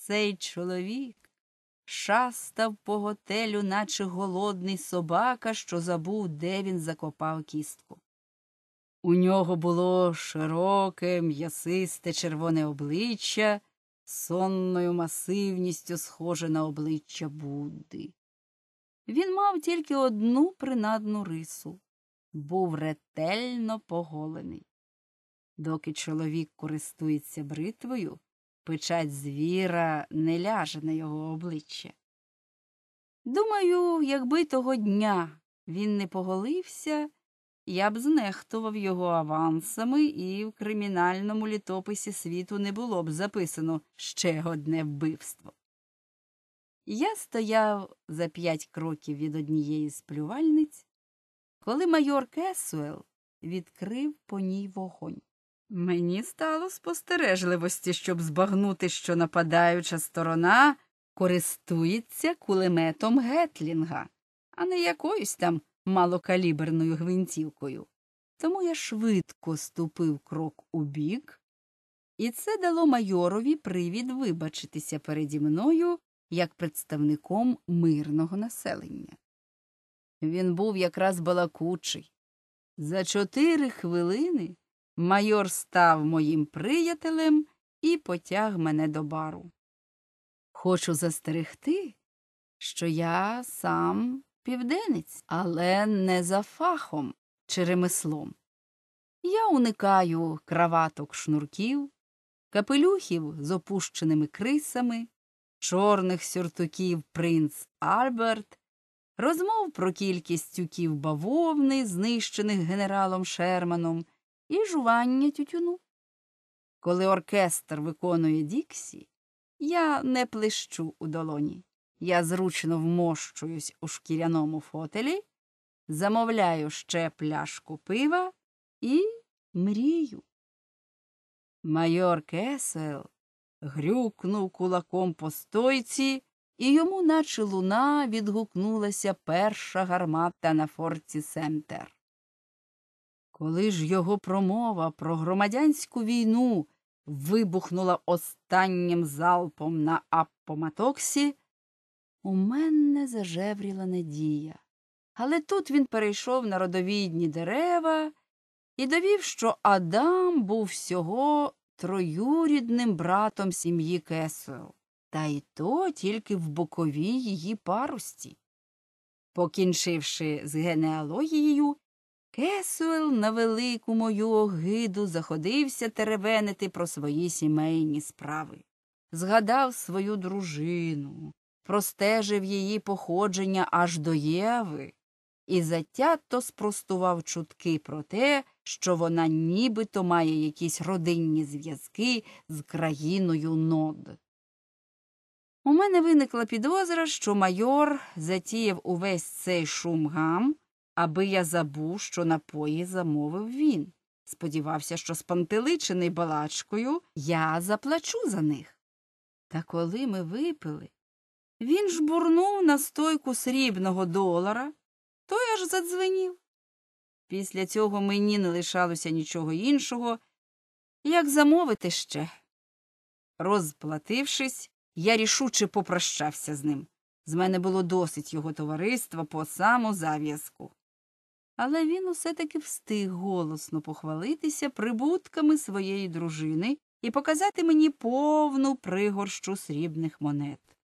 Цей чоловік шастав по готелю, наче голодний собака, що забув, де він закопав кістку. У нього було широке, м'ясисте червоне обличчя, сонною масивністю схоже на обличчя Будди. Він мав тільки одну принадну рису – був ретельно поголений. Доки чоловік користується бритвою, печать звіра не ляже на його обличчя. Думаю, якби того дня він не поголився, я б знехтував його авансами, і в кримінальному літописі світу не було б записано ще одне вбивство. Я стояв за 5 кроків від однієї з плювальниць, коли майор Кесуел відкрив по ній вогонь. Мені стало спостережливості, щоб збагнути, що нападаюча сторона користується кулеметом Гетлінга, а не якоюсь там малокаліберною гвинтівкою. Тому я швидко ступив крок убік, і це дало майорові привід вибачитися переді мною як представником мирного населення. Він був якраз балакучий. За 4 хвилини майор став моїм приятелем і потяг мене до бару. Хочу застерегти, що я сам південець, але не за фахом чи ремеслом. Я уникаю краваток-шнурків, капелюхів з опущеними крисами, чорних сюртуків принц Альберт, розмов про кількість тюків бавовни, знищених генералом Шерманом, і жування тютюну. Коли оркестр виконує Діксі, я не плещу у долоні. Я зручно вмощуюсь у шкіряному фотелі, замовляю ще пляшку пива і мрію. Майор Кесел грюкнув кулаком по стойці, і йому, наче луна, відгукнулася перша гармата на форті Семтер. Коли ж його промова про громадянську війну вибухнула останнім залпом на Аппоматоксі, у мене зажевріла надія. Але тут він перейшов на родовідні дерева і довів, що Адам був всього троюрідним братом сім'ї Кесуел, та й то тільки в боковій її парості. Покінчивши з генеалогією, Кесуел на велику мою огиду заходився теревенити про свої сімейні справи. Згадав свою дружину, простежив її походження аж до Єви і затято спростував чутки про те, що вона нібито має якісь родинні зв'язки з країною Нод. У мене виникла підозра, що майор затіяв увесь цей шум-гам, аби я забув, що напої замовив він. Сподівався, що спантеличений балачкою я заплачу за них. Та коли ми випили, він жбурнув на стойку срібного $1, той аж задзвенів. Після цього мені не лишалося нічого іншого, як замовити ще. Розплатившись, я рішуче попрощався з ним. З мене було досить його товариства по саму зав'язку. Але він усе-таки встиг голосно похвалитися прибутками своєї дружини і показати мені повну пригорщу срібних монет.